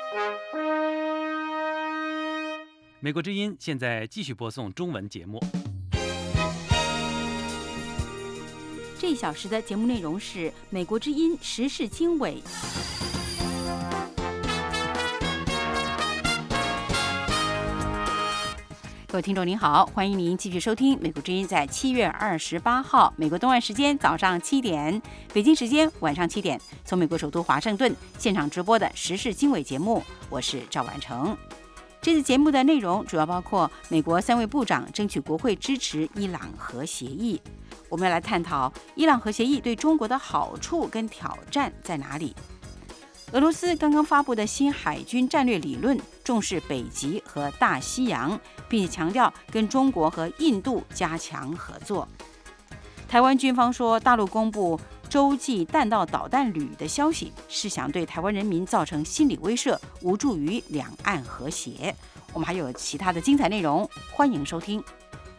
美国之音现在继续播送中文节目。 这一小时的节目内容是美国之音时事经纬。各位听众您好，欢迎您继续收听美国之音在7月28号美国东岸时间早上7点，北京时间晚上7点，从美国首都华盛顿现场直播的时事经纬节目，我是赵婉成。这次节目的内容主要包括美国3位部长争取国会支持伊朗核协议，我们要来探讨伊朗核协议对中国的好处跟挑战在哪里。俄罗斯刚刚发布的新海军战略理论重视北极和大西洋，并且强调跟中国和印度加强合作。台湾军方说，大陆公布洲际弹道导弹旅的消息是想对台湾人民造成心理威慑，无助于两岸和谐。我们还有其他的精彩内容，欢迎收听。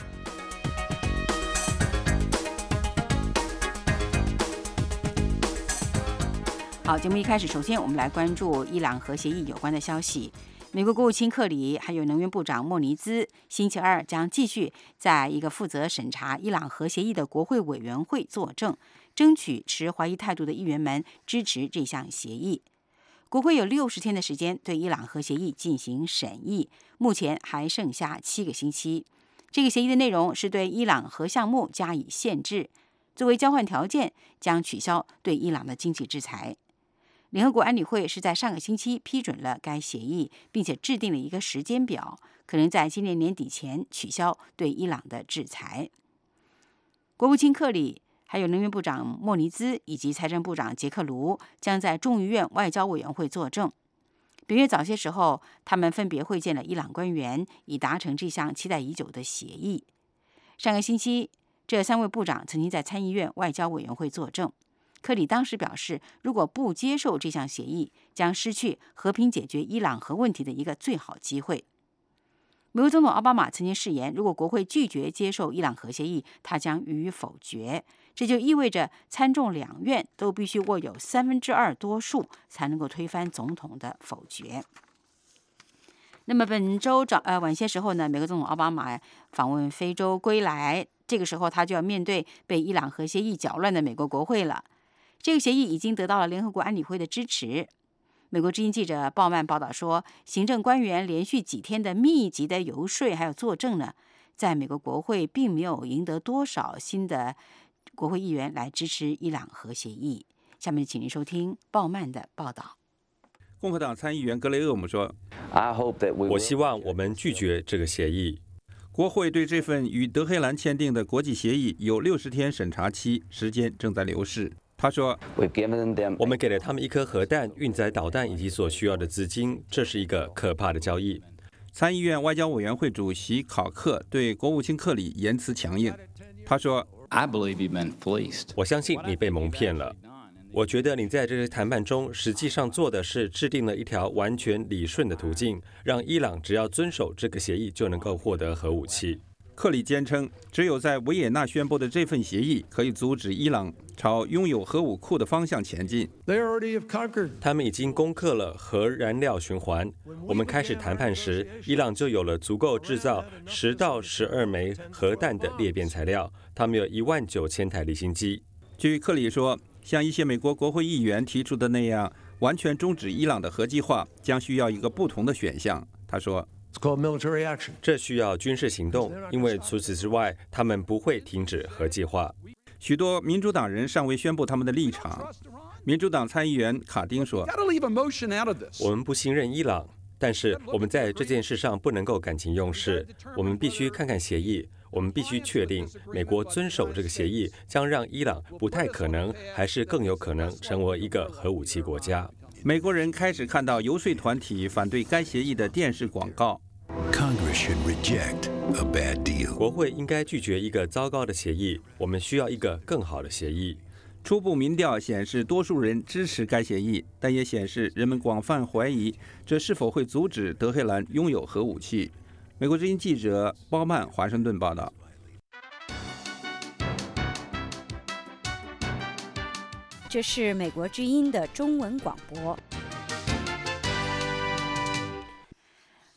好，节目一开始，首先我们来关注伊朗核协议有关的消息。美国国务卿克里还有能源部长莫尼兹星期二将继续在一个负责审查伊朗核协议的国会委员会作证，争取持怀疑态度的议员们支持这项协议。国会有60天的时间对伊朗核协议进行审议，目前还剩下7个星期。这个协议的内容是对伊朗核项目加以限制，作为交换条件，将取消对伊朗的经济制裁。联合国安理会是在上个星期批准了该协议，并且制定了一个时间表，可能在今年年底前取消对伊朗的制裁。国务卿克里、还有能源部长莫尼兹以及财政部长杰克卢将在众议院外交委员会作证。本月早些时候，他们分别会见了伊朗官员，以达成这项期待已久的协议。上个星期，这3位部长曾经在参议院外交委员会作证。克里当时表示，如果不接受这项协议，将失去和平解决伊朗核问题的一个最好机会。美国总统奥巴马曾经誓言，如果国会拒绝接受伊朗核协议，他将予以否决。这就意味着参众两院都必须握有2/3多数，才能够推翻总统的否决。那么本周晚些时候呢，美国总统奥巴马访问非洲归来，这个时候他就要面对被伊朗核协议搅乱的美国国会了。这个协议已经得到了联合国安理会的支持。美国之音记者鲍曼报道说，行政官员连续几天的密集的游说还有作证呢，在美国国会并没有赢得多少新的国会议员来支持伊朗核协议。下面请您收听鲍曼的报道。 共和党参议员格雷厄姆说， 我希望我们拒绝这个协议。 国会对这份与德黑兰签订的国际协议有60天审查期，时间正在流逝。他说， 我们给了他们1颗核弹、运载导弹以及所需要的资金，这是一个可怕的交易。 参议院外交委员会主席考克对国务卿克里言辞强硬。他说， 我相信你被蒙骗了。我觉得你在这些谈判中实际上做的是制定了一条完全理顺的途径，让伊朗只要遵守这个协议就能够获得核武器。 克里坚称，只有在维也纳宣布的这份协议可以阻止伊朗朝拥有核武库的方向前进。 他们已经攻克了核燃料循环。我们开始谈判时，伊朗就有了足够制造10到12枚核弹的裂变材料。他们有19000台离心机。 据克里说，像一些美国国会议员提出的那样，完全终止伊朗的核计划将需要一个不同的选项。他说， 这需要军事行动，因为除此之外，他们不会停止核计划。 许多民主党人尚未宣布他们的立场。民主党参议员卡丁说， 我们不信任伊朗，但是我们在这件事上不能够感情用事，我们必须看看协议。我们必须确定，美国遵守这个协议将让伊朗不太可能，还是更有可能成为一个核武器国家。 美国人开始看到游说团体反对该协议的电视广告。 国会应该拒绝一个糟糕的协议，我们需要一个更好的协议。 初步民调显示，多数人支持该协议，但也显示人们广泛怀疑这是否会阻止德黑兰拥有核武器。美国之音记者鲍曼华盛顿报道。 这是美国之音的中文广播。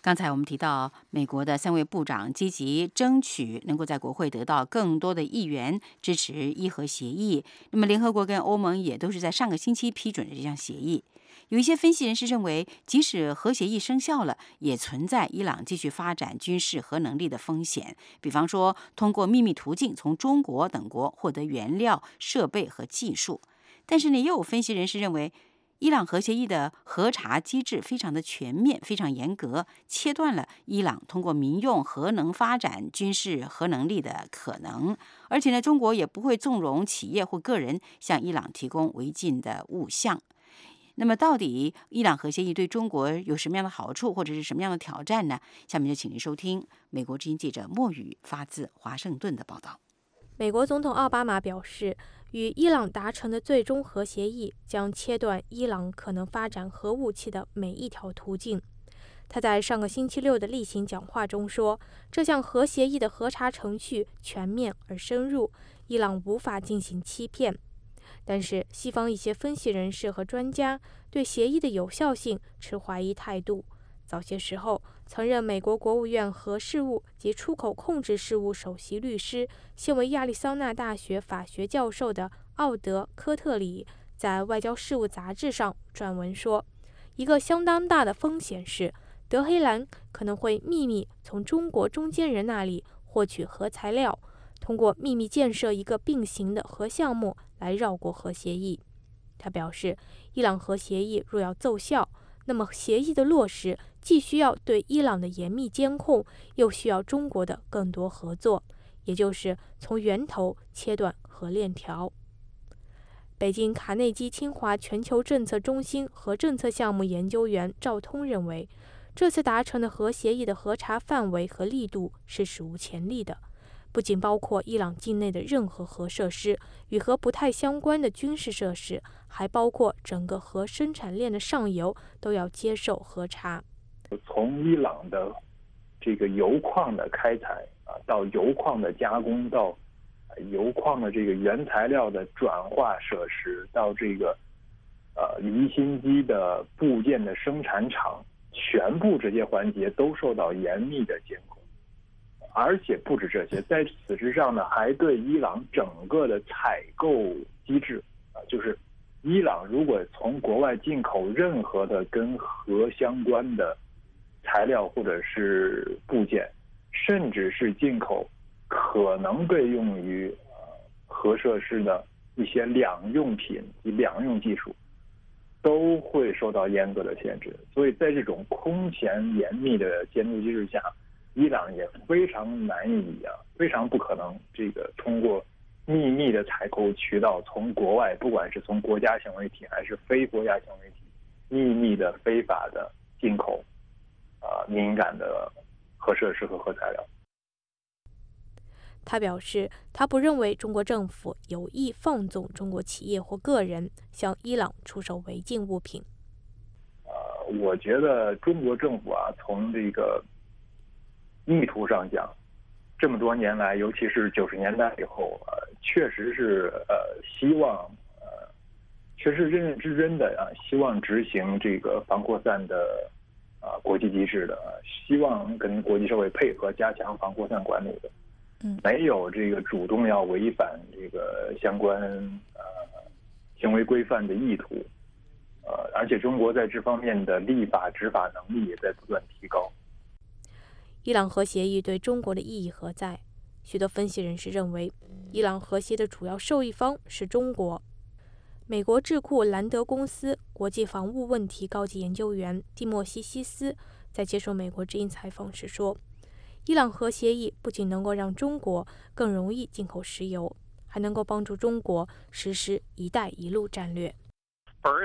刚才我们提到，美国的3位部长积极争取能够在国会得到更多的议员支持伊核协议。那么，联合国跟欧盟也都是在上个星期批准了这项协议。有一些分析人士认为，即使核协议生效了，也存在伊朗继续发展军事核能力的风险。比方说，通过秘密途径从中国等国获得原料、设备和技术。但是呢，也有分析人士认为，伊朗核协议的核查机制非常的全面，非常严格，切断了伊朗通过民用核能发展军事核能力的可能。而且呢，中国也不会纵容企业或个人向伊朗提供违禁的物项。那么，到底伊朗核协议对中国有什么样的好处，或者是什么样的挑战呢？下面就请您收听美国之音记者莫宇发自华盛顿的报道。 美国总统奥巴马表示，与伊朗达成的最终核协议将切断伊朗可能发展核武器的每一条途径。他在上个星期六的例行讲话中说，这项核协议的核查程序全面而深入，伊朗无法进行欺骗。但是，西方一些分析人士和专家对协议的有效性持怀疑态度。早些时候，曾任美国国务院核事务及出口控制事务首席律师、现为亚利桑那大学法学教授的奥德·科特里在《外交事务》杂志上撰文说，一个相当大的风险是，德黑兰可能会秘密从中国中间人那里获取核材料，通过秘密建设一个并行的核项目来绕过核协议。他表示，伊朗核协议若要奏效，那么协议的落实既需要对伊朗的严密监控，又需要中国的更多合作，也就是从源头切断核链条。北京卡内基清华全球政策中心核政策项目研究员赵通认为，这次达成的核协议的核查范围和力度是史无前例的，不仅包括伊朗境内的任何核设施，与核不太相关的军事设施，还包括整个核生产链的上游都要接受核查。 从伊朗的这个油矿的开采到油矿的加工，到油矿的这个原材料的转化设施，到这个离心机的部件的生产厂，全部这些环节都受到严密的监控。而且不止这些，在此之上呢，还对伊朗整个的采购机制就是伊朗如果从国外进口任何的跟核相关的材料或者是部件，甚至是进口可能被用于核设施的一些两用品及两用技术，都会受到严格的限制。所以在这种空前严密的监督机制下，伊朗也非常难以非常不可能这个通过秘密的采购渠道从国外，不管是从国家行为体还是非国家行为体，秘密的非法的进口敏感的核设施和核材料。 他表示，他不认为中国政府有意放纵中国企业或个人向伊朗出售违禁物品。 我觉得中国政府从这个意图上讲，这么多年来，尤其是90年代以后，确实是希望确实认认真真的希望执行这个防扩散的国际机制的，希望跟国际社会配合，加强防扩散管理的。没有这个主动要违反这个相关行为规范的意图，而且中国在这方面的立法执法能力也在不断提高。 伊朗核协议对中国的意义何在？许多分析人士认为，伊朗核协的主要受益方是中国。美国智库兰德公司国际防务问题高级研究员蒂莫西·西斯在接受美国之音采访时说，伊朗核协议不仅能够让中国更容易进口石油，还能够帮助中国实施“一带一路”战略。 First,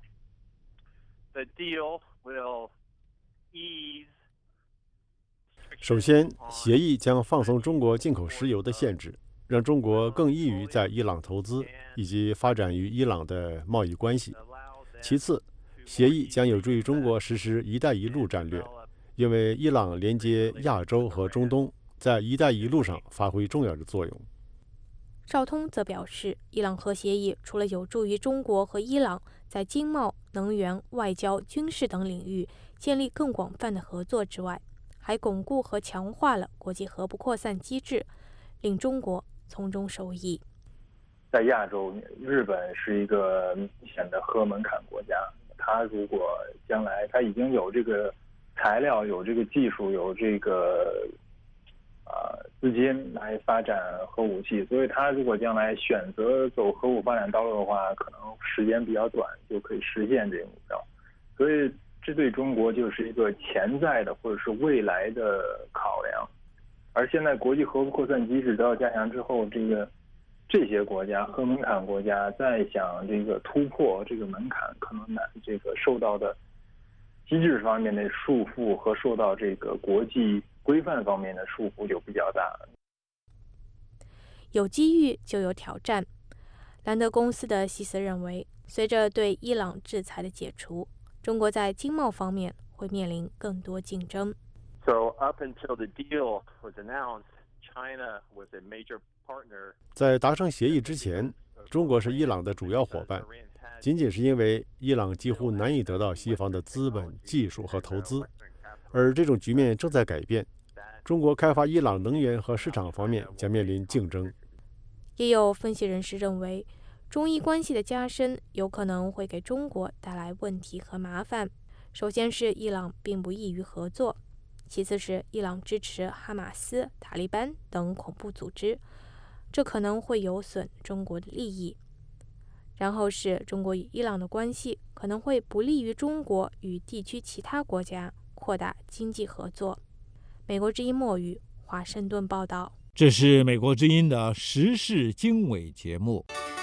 the deal will ease 首先，协议将放松中国进口石油的限制，让中国更易于在伊朗投资以及发展与伊朗的贸易关系。其次，协议将有助于中国实施“一带一路”战略，因为伊朗连接亚洲和中东，在“一带一路”上发挥重要的作用。 赵通则表示，伊朗核协议除了有助于中国和伊朗在经贸、能源、外交、军事等领域建立更广泛的合作之外，还巩固和强化了国际核不扩散机制，令中国从中受益。 在亚洲，日本是一个明显的核门槛国家，它如果将来它已经有这个材料、有这个技术、有这个资金来发展核武器，所以它如果将来选择走核武发展道路的话，可能时间比较短就可以实现这个目标。所以这对中国就是一个潜在的或者是未来的考量。而现在国际核不扩散机制得到加强之后，这些国家核门槛国家再想这个突破这个门槛，可能这个受到的机制方面的束缚和受到这个国际规范方面的束缚就比较大。 有机遇就有挑战。兰德公司的希斯认为，随着对伊朗制裁的解除，中国在经贸方面会面临更多竞争。 So up until the deal was announced, China was a major partner. 在达成协议之前，中国是伊朗的主要伙伴，仅仅是因为伊朗几乎难以得到西方的资本、技术和投资，而这种局面正在改变。中国开发伊朗能源和市场方面将面临竞争。 也有分析人士认为，中伊关系的加深有可能会给中国带来问题和麻烦。首先是伊朗并不易于合作，其次是伊朗支持哈马斯、塔利班等恐怖组织，这可能会有损中国的利益。然后是中国与伊朗的关系可能会不利于中国与地区其他国家扩大经济合作。美国之音墨雨，华盛顿报道。 这是美国之音的时事经纬节目。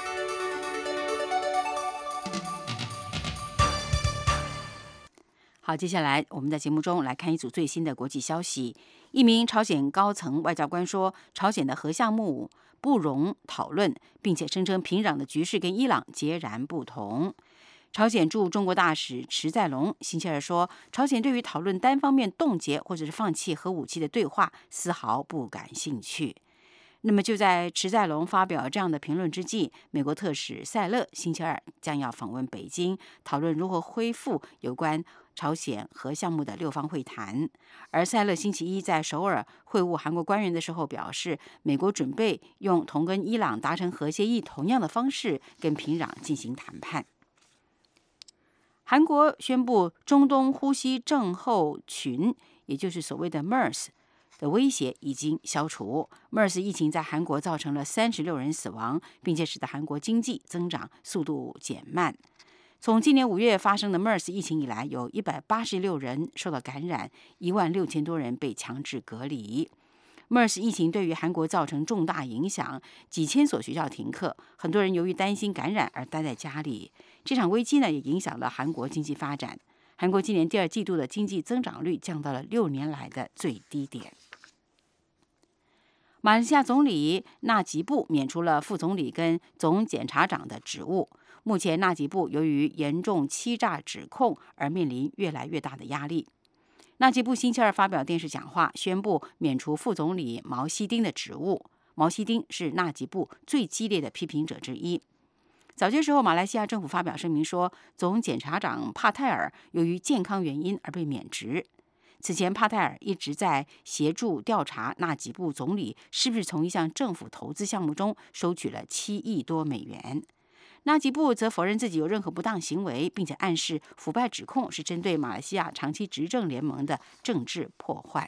好，接下来我们在节目中来看一组最新的国际消息。一名朝鲜高层外交官说，朝鲜的核项目不容讨论，并且声称平壤的局势跟伊朗截然不同。朝鲜驻中国大使池在龙星期二说，朝鲜对于讨论单方面冻结或者是放弃核武器的对话丝毫不感兴趣。那么就在池在龙发表这样的评论之际，美国特使塞勒星期二将要访问北京，讨论如何恢复有关朝鲜核项目的六方会谈。而塞勒星期一在首尔会晤韩国官员的时候表示，美国准备用同跟伊朗达成核协议同样的方式跟平壤进行谈判。韩国宣布中东呼吸症候群，也就是所谓的 MERS 的威胁已经消除。MERS 疫情在韩国造成了36人死亡，并且使得韩国经济增长速度减慢。从今年5月发生的 MERS 疫情以来，有186人受到感染，16000多人被强制隔离。MERS 疫情对于韩国造成重大影响，几千所学校停课，很多人由于担心感染而待在家里。这场危机呢，也影响了韩国经济发展。韩国今年第2季度的经济增长率降到了6年来的最低点。马来西亚总理纳吉布免除了副总理跟总检察长的职务。目前纳吉布由于严重欺诈指控而面临越来越大的压力。纳吉布星期二发表电视讲话，宣布免除副总理毛希丁的职务。毛希丁是纳吉布最激烈的批评者之一。早些时候，马来西亚政府发表声明说，总检察长帕泰尔由于健康原因而被免职。此前，帕泰尔一直在协助调查纳吉布总理是不是从一项政府投资项目中收取了7亿多美元。纳吉布则否认自己有任何不当行为，并且暗示腐败指控是针对马来西亚长期执政联盟的政治破坏。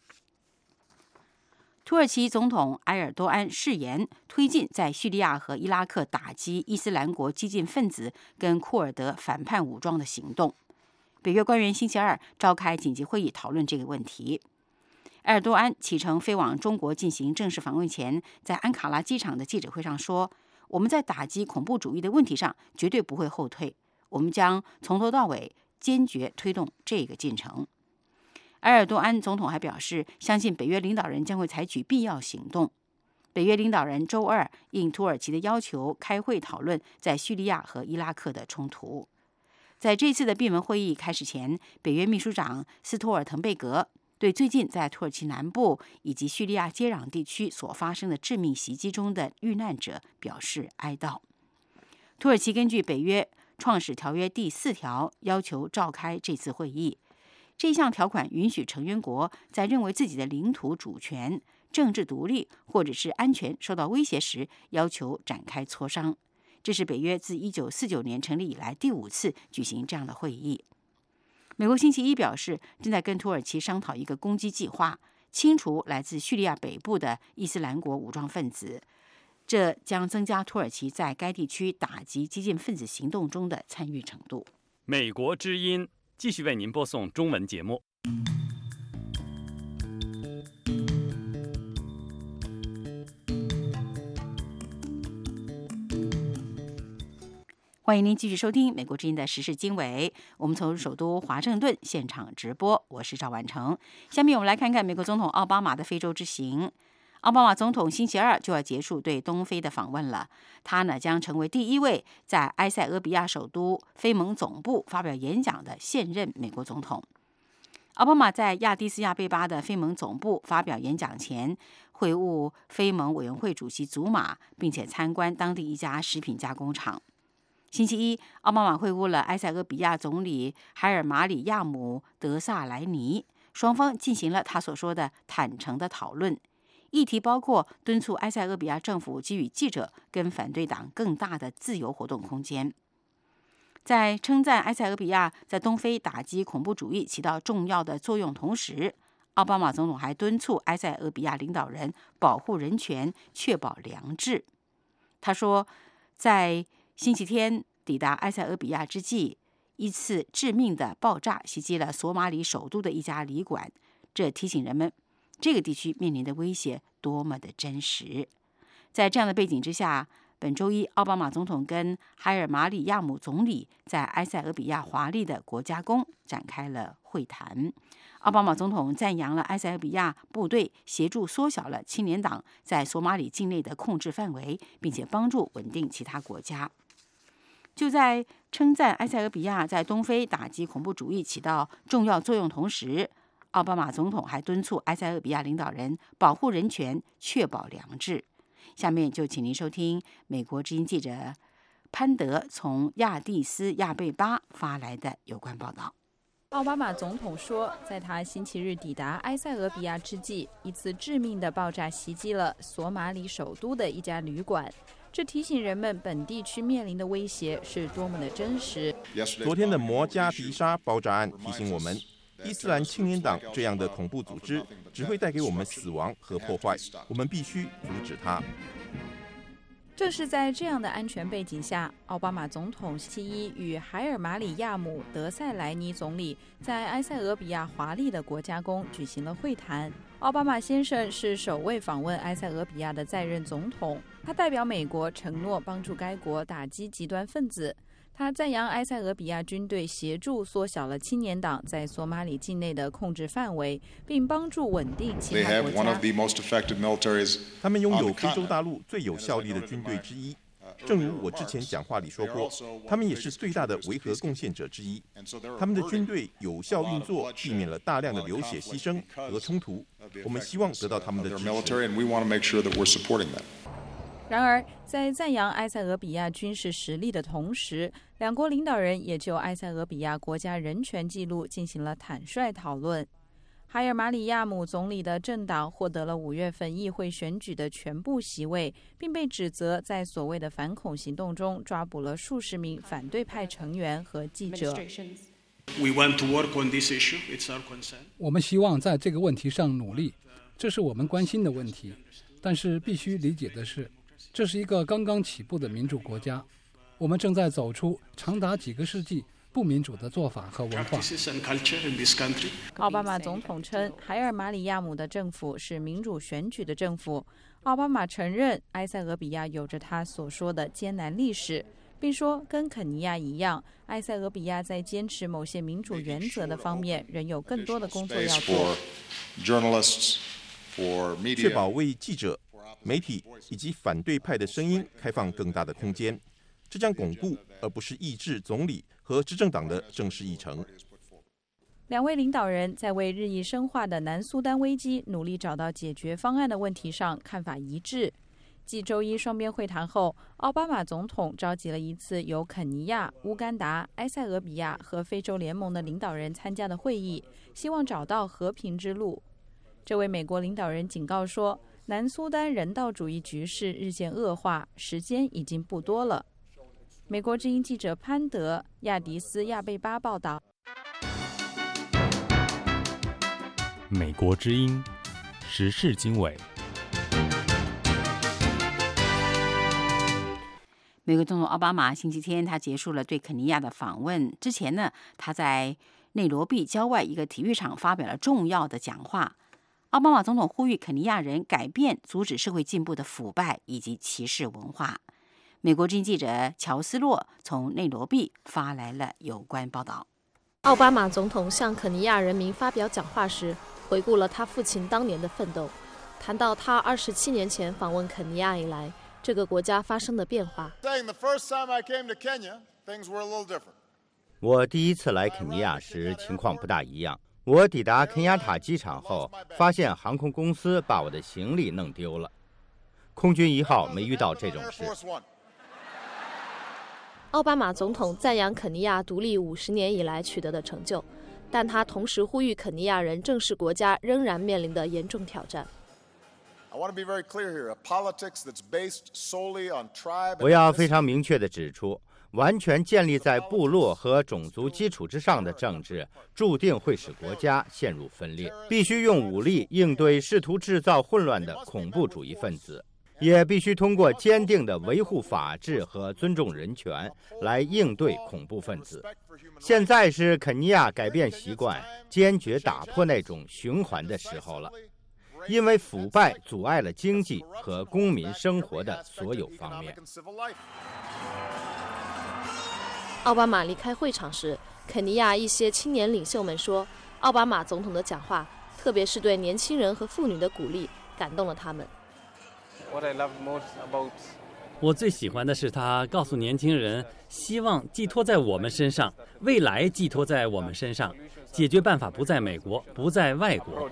土耳其总统埃尔多安誓言推进在叙利亚和伊拉克打击伊斯兰国激进分子跟库尔德反叛武装的行动。北约官员星期二召开紧急会议讨论这个问题。埃尔多安启程飞往中国进行正式访问前，在安卡拉机场的记者会上说，我们在打击恐怖主义的问题上绝对不会后退，我们将从头到尾坚决推动这个进程。埃尔多安总统还表示，相信北约领导人将会采取必要行动。北约领导人周二应土耳其的要求开会讨论在叙利亚和伊拉克的冲突。在这次的闭门会议开始前，北约秘书长斯托尔滕贝格对最近在土耳其南部以及叙利亚接壤地区所发生的致命袭击中的遇难者表示哀悼。土耳其根据北约创始条约第4条要求召开这次会议。这项条款允许成员国在认为自己的领土主权、政治独立或者是安全受到威胁时，要求展开磋商。这是北约自1949年成立以来第5次举行这样的会议。美国星期一表示，正在跟土耳其商讨一个攻击计划，清除来自叙利亚北部的伊斯兰国武装分子。这将增加土耳其在该地区打击激进分子行动中的参与程度。 美国之音继续为您播送中文节目。 欢迎您继续收听美国之音的时事经纬，我们从首都华盛顿现场直播，我是赵婉成。下面我们来看看美国总统奥巴马的非洲之行。奥巴马总统星期二就要结束对东非的访问了，他呢将成为第1位在埃塞俄比亚首都非盟总部发表演讲的现任美国总统。奥巴马在亚的斯亚贝巴的非盟总部发表演讲前，会晤非盟委员会主席祖马，并且参观当地一家食品加工厂。星期一，奥巴马会晤了埃塞俄比亚总理海尔马里亚姆·德萨莱尼，双方进行了他所说的坦诚的讨论。议题包括敦促埃塞俄比亚政府给予记者跟反对党更大的自由活动空间。在称赞埃塞俄比亚在东非打击恐怖主义起到重要的作用同时，奥巴马总统还敦促埃塞俄比亚领导人保护人权，确保良治。他说，在星期天抵达埃塞俄比亚之际，一次致命的爆炸袭击了索马里首都的一家旅馆，这提醒人们这个地区面临的威胁多么的真实。在这样的背景之下，本周一，奥巴马总统跟海尔马里亚姆总理在埃塞俄比亚华丽的国家宫展开了会谈。奥巴马总统赞扬了埃塞俄比亚部队协助缩小了青年党在索马里境内的控制范围，并且帮助稳定其他国家。就在称赞埃塞俄比亚在东非打击恐怖主义起到重要作用同时，奥巴马总统还敦促埃塞俄比亚领导人保护人权，确保良治。下面就请您收听美国之音记者潘德从亚的斯亚贝巴发来的有关报道。 奥巴马总统说，在他星期日抵达埃塞俄比亚之际，一次致命的爆炸袭击了索马里首都的一家旅馆。这提醒人们本地区面临的威胁是多么的真实。 昨天的摩加迪沙爆炸案提醒我们，伊斯兰青年党这样的恐怖组织只会带给我们死亡和破坏，我们必须阻止它。 正是在这样的安全背景下，奥巴马总统星期一与海尔马里亚姆·德塞莱尼总理在埃塞俄比亚华丽的国家宫举行了会谈。奥巴马先生是首位访问埃塞俄比亚的在任总统，他代表美国承诺帮助该国打击极端分子。他赞扬埃塞俄比亚军队协助缩小了青年党在索马里境内的控制范围，并帮助稳定其他国家。 他们拥有非洲大陆最有效力的军队之一。正如我之前讲话里说过，他们也是最大的维和贡献者之一。他们的军队有效运作，避免了大量的流血牺牲和冲突。我们希望得到他们的支持。 然而，在赞扬埃塞俄比亚军事实力的同时，两国领导人也就埃塞俄比亚国家人权记录进行了坦率讨论。海尔马里亚姆总理的政党获得了5月份议会选举的全部席位，并被指责在所谓的反恐行动中抓捕了数十名反对派成员和记者。 我们希望在这个问题上努力，这是我们关心的问题。但是必须理解的是，这是一个刚刚起步的民主国家，我们正在走出长达几个世纪不民主的做法和文化。 奥巴马总统称，海尔马里亚姆的政府是民主选举的政府。奥巴马承认埃塞俄比亚有着他所说的艰难历史，并说跟肯尼亚一样，埃塞俄比亚在坚持某些民主原则的方面仍有更多的工作要做。 确保为记者、媒体以及反对派的声音开放更大的空间，这将巩固而不是抑制总理和执政党的正式议程。 两位领导人在为日益深化的南苏丹危机努力找到解决方案的问题上看法一致。 继周一双边会谈后，奥巴马总统召集了一次由肯尼亚、乌干达、埃塞俄比亚和非洲联盟的领导人参加的会议，希望找到和平之路。这位美国领导人警告说，南苏丹人道主义局势日渐恶化，时间已经不多了。美国之音记者潘德·亚迪斯亚贝巴报道。 美国之音时事经纬。 美国总统奥巴马星期天他结束了对肯尼亚的访问之前呢，他在内罗毕郊外一个体育场发表了重要的讲话。奥巴马总统呼吁肯尼亚人改变阻止社会进步的腐败以及歧视文化。美国之音记者乔斯洛从内罗毕发来了有关报道。 奥巴马总统向肯尼亚人民发表讲话时，回顾了他父亲当年的奋斗，谈到他27年前访问肯尼亚以来，这个国家发生的变化。 我第一次来肯尼亚时情况不大一样。我抵达肯亚塔机场后，发现航空公司把我的行李弄丢了。空军1号没遇到这种事。 奥巴马总统赞扬肯尼亚独立50年以来取得的成就，但他同时呼吁肯尼亚人正视国家仍然面临的严重挑战。 我要非常明确地指出，完全建立在部落和种族基础之上的政治，注定会使国家陷入分裂。必须用武力应对试图制造混乱的恐怖主义分子，也必须通过坚定地维护法治和尊重人权来应对恐怖分子。现在是肯尼亚改变习惯、坚决打破那种循环的时候了。因为腐败阻碍了经济和公民生活的所有方面。 奥巴马离开会场时，肯尼亚一些青年领袖们说，奥巴马总统的讲话，特别是对年轻人和妇女的鼓励，感动了他们。 我最喜欢的是他告诉年轻人，希望寄托在我们身上，未来寄托在我们身上，解决办法不在美国，不在外国。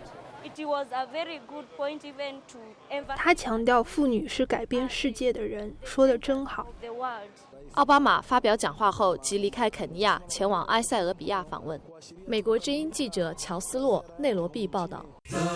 他强调妇女是改变世界的人，说得真好。 奥巴马发表讲话后即离开肯尼亚，前往埃塞俄比亚访问。美国之音记者乔斯洛内罗毕报道。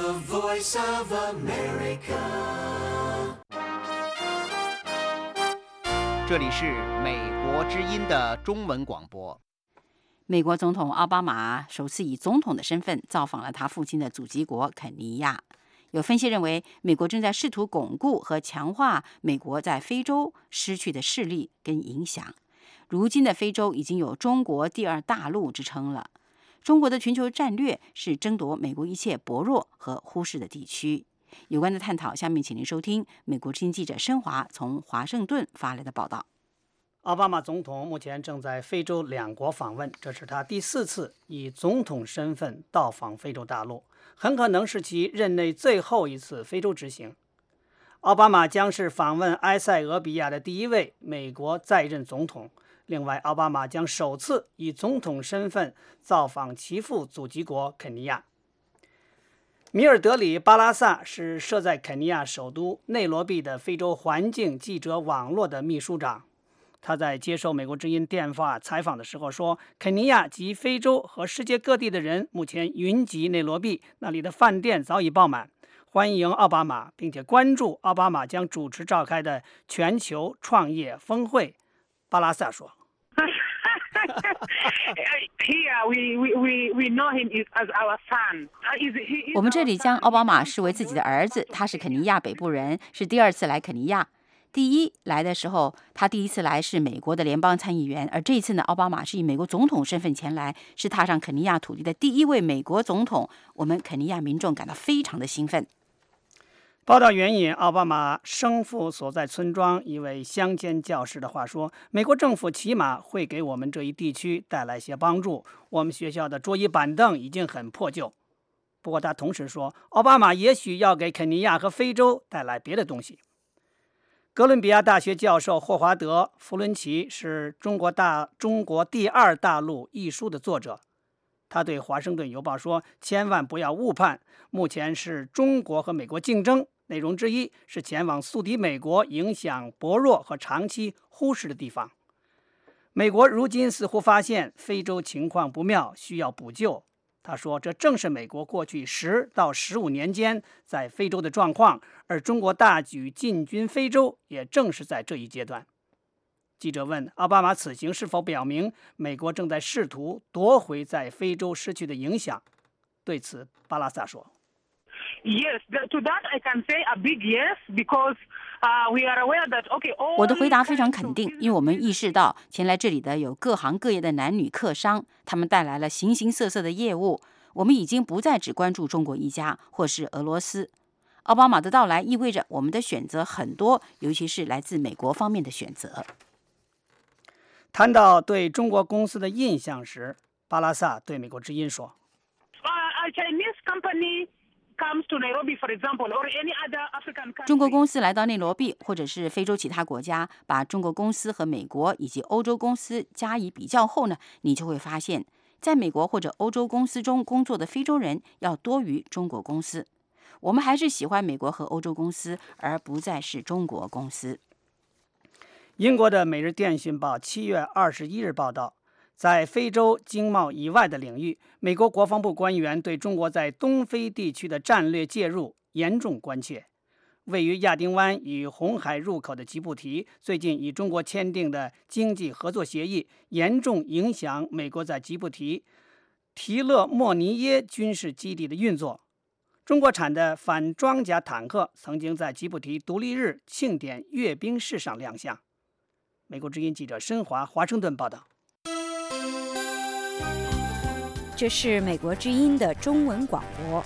这里是美国之音的中文广播。 美国总统奥巴马首次以总统的身份造访了他父亲的祖籍国肯尼亚。有分析认为，美国正在试图巩固和强化美国在非洲失去的势力跟影响。如今的非洲已经有中国第二大陆之称了。中国的全球战略是争夺美国一切薄弱和忽视的地区。有关的探讨，下面请您收听美国之音记者申华从华盛顿发来的报道。 奥巴马总统目前正在非洲2国访问，这是他第4次以总统身份到访非洲大陆，很可能是其任内最后一次非洲之行。奥巴马将是访问埃塞俄比亚的第一位美国在任总统。另外，奥巴马将首次以总统身份造访其父祖籍国肯尼亚。米尔德里·巴拉萨是设在肯尼亚首都内罗毕的非洲环境记者网络的秘书长。他在接受美国之音电话采访的时候说，肯尼亚及非洲和世界各地的人目前云集内罗毕，那里的饭店早已爆满，欢迎奥巴马，并且关注奥巴马将主持召开的全球创业峰会。巴拉萨说我们这里将奥巴马视为自己的儿子，他是肯尼亚北部人，是第2次来肯尼亚。第一来的时候，他第1次来是美国的联邦参议员，而这一次呢，奥巴马是以美国总统身份前来，是踏上肯尼亚土地的第1位美国总统。我们肯尼亚民众感到非常的兴奋。 报道援引奥巴马生父所在村庄一位乡间教师的话说，美国政府起码会给我们这一地区带来些帮助，我们学校的桌椅板凳已经很破旧。不过他同时说，奥巴马也许要给肯尼亚和非洲带来别的东西。哥伦比亚大学教授霍华德·弗伦奇是中国第2大陆一书的作者。他对《华盛顿邮报》说，千万不要误判，目前是中国和美国竞争， 内容之一是前往宿敌美国影响薄弱和长期忽视的地方。美国如今似乎发现非洲情况不妙，需要补救。他说，这正是美国过去10到15年间在非洲的状况，而中国大举进军非洲也正是在这一阶段。记者问奥巴马此行是否表明美国正在试图夺回在非洲失去的影响？对此，巴拉萨说 Yes, to that I can say a big yes, because we are aware that all 我的回答非常肯定，因为我们意识到前来这里的有各行各业的男女客商，他们带来了形形色色的业务。我们已经不再只关注中国一家或是俄罗斯。奥巴马的到来意味着我们的选择很多，尤其是来自美国方面的选择。 谈到对中国公司的印象时，巴拉萨对美国之音说 a Chinese company comes to Nairobi, for example, or any other African country. 中国公司来到内罗毕或者是非洲其他国家，把中国公司和美国以及欧洲公司加以比较后呢，你就会发现在美国或者欧洲公司中工作的非洲人要多于中国公司。我们还是喜欢美国和欧洲公司，而不再是中国公司。 英国的《每日电讯报》7月21日报道，在非洲经贸以外的领域，美国国防部官员对中国在东非地区的战略介入严重关切。位于亚丁湾与红海入口的吉布提最近与中国签订的经济合作协议，严重影响美国在吉布提提勒莫尼耶军事基地的运作。中国产的反装甲坦克曾经在吉布提独立日庆典阅兵式上亮相。美国之音记者申华华盛顿报道。 这是美国之音的中文广播。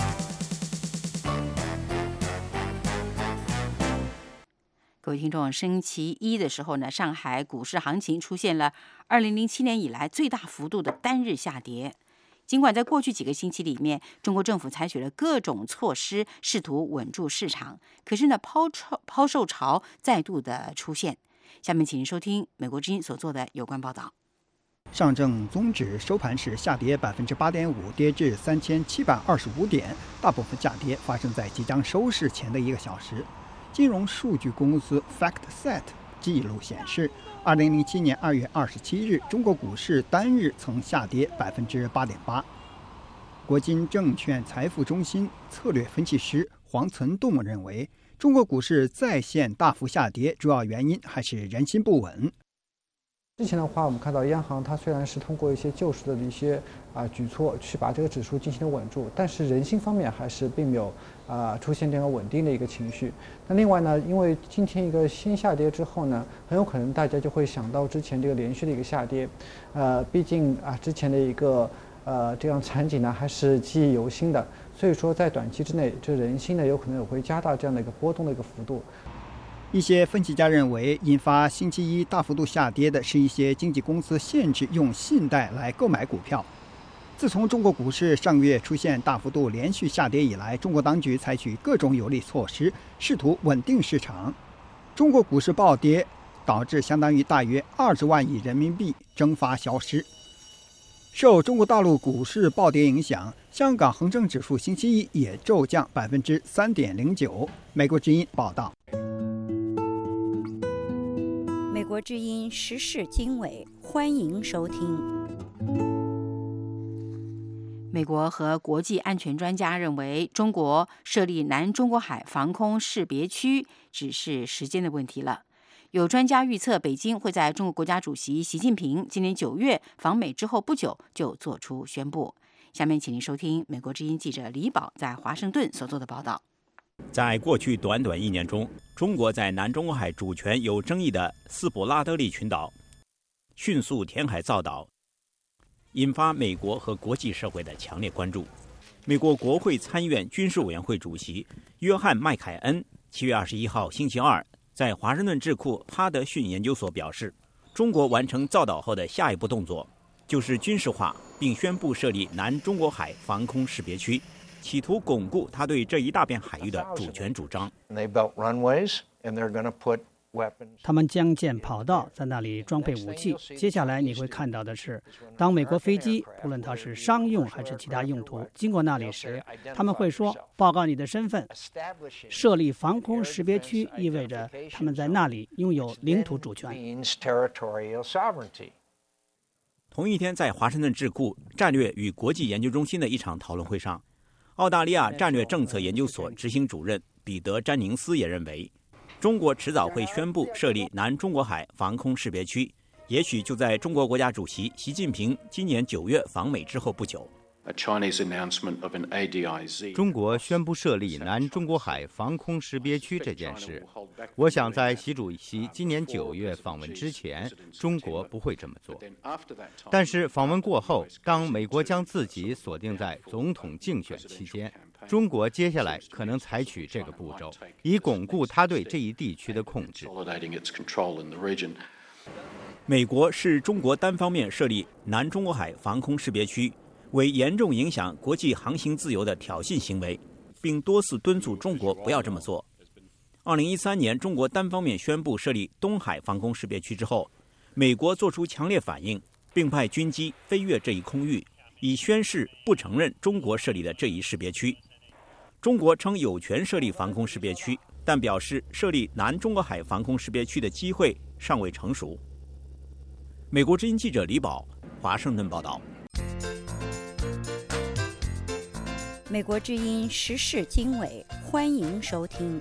各位听众，星期一的时候呢，上海股市行情出现了2007年以来最大幅度的单日下跌。尽管在过去几个星期里面，中国政府采取了各种措施，试图稳住市场，可是呢，抛售潮再度的出现。下面请您收听美国之音所做的有关报道。 上证综指收盘时下跌8.5%，跌至3725点，大部分下跌发生在即将收市前的1个小时。金融数据公司 FactSet 记录显示，2007年2月27日，中国股市单日曾下跌8.8%。国金证券财富中心策略分析师黄存栋认为，中国股市再现大幅下跌，主要原因还是人心不稳。 之前的话，我们看到央行它虽然是通过一些救市的一些举措去把这个指数进行了稳住，但是人心方面还是并没有出现这样稳定的一个情绪。那另外呢，因为今天一个新下跌之后呢，很有可能大家就会想到之前这个连续的一个下跌，毕竟之前的一个这样场景呢还是记忆犹新的，所以说在短期之内，这人心呢有可能也会加大这样的一个波动的一个幅度。 一些分析家认为，引发星期一大幅度下跌的是一些经纪公司限制用信贷来购买股票。自从中国股市上个月出现大幅度连续下跌以来，中国当局采取各种有力措施，试图稳定市场。中国股市暴跌，导致相当于大约20万亿人民币蒸发消失。受中国大陆股市暴跌影响，香港恒生指数星期一也骤降3.09%。美国之音报道。 美国之音时事经纬，欢迎收听。美国和国际安全专家认为，中国设立南中国海防空识别区只是时间的问题了。有专家预测，北京会在中国国家主席习近平今年9月访美之后不久就做出宣布。下面请您收听美国之音记者李宝在华盛顿所做的报道。 在过去短短1年中，中国在南中国海主权有争议的斯普拉德利群岛迅速填海造岛，引发美国和国际社会的强烈关注。美国国会参议院军事委员会主席约翰·麦凯恩7月21号星期二在华盛顿智库哈德逊研究所表示，中国完成造岛后的下一步动作就是军事化，并宣布设立南中国海防空识别区，企图巩固他对这一大片海域的主权主张。 他们将建跑道，在那里装配武器。接下来你会看到的是，当美国飞机，不论它是商用还是其他用途，经过那里时，他们会说：“报告你的身份。”设立防空识别区意味着他们在那里拥有领土主权。 同一天，在华盛顿智库战略与国际研究中心的一场讨论会上，澳大利亚战略政策研究所执行主任彼得·詹宁斯也认为，中国迟早会宣布设立南中国海防空识别区，也许就在中国国家主席习近平今年9月访美之后不久。 中国宣布设立南中国海防空识别区这件事，我想在习主席今年9月访问之前，中国不会这么做。但是访问过后，当美国将自己锁定在总统竞选期间，中国接下来可能采取这个步骤，以巩固他对这一地区的控制。 美国视中国单方面设立南中国海防空识别区为严重影响国际航行自由的挑衅行为，并多次敦促中国不要这么做。2013年，中国单方面宣布设立东海防空识别区之后，美国做出强烈反应，并派军机飞越这一空域，以宣示不承认中国设立的这一识别区。中国称有权设立防空识别区，但表示设立南中国海防空识别区的机会尚未成熟。美国之音记者李宝，华盛顿报道。 美国之音时事经纬，欢迎收听。